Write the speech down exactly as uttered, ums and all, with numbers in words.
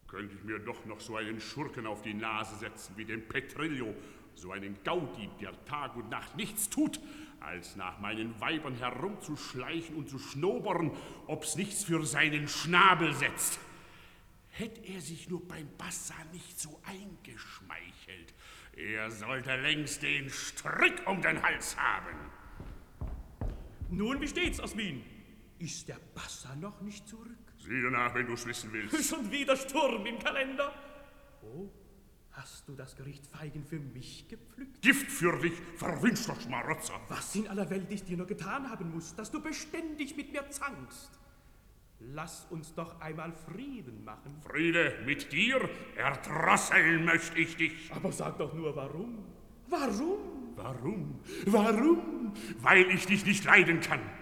könnte ich mir doch noch so einen Schurken auf die Nase setzen wie den Petrillo, so einen Gaudieb, der Tag und Nacht nichts tut, als nach meinen Weibern herumzuschleichen und zu schnobern, ob's nichts für seinen Schnabel setzt. Hätt er sich nur beim Bassa nicht so eingeschmeichelt, er sollte längst den Strick um den Hals haben. Nun, wie steht's, Osmin? Ist der Bassa noch nicht zurück? Sieh danach, wenn du's wissen willst. Schon wieder Sturm im Kalender. Oh, hast du das Gericht Feigen für mich gepflückt? Gift für dich, verwünschter Schmarotzer. Was in aller Welt ich dir nur getan haben muss, dass du beständig mit mir zankst? Lass uns doch einmal Frieden machen. Friede mit dir? Erdrosseln möcht ich dich. Aber sag doch nur, warum? Warum? Warum? Warum? Weil ich dich nicht leiden kann.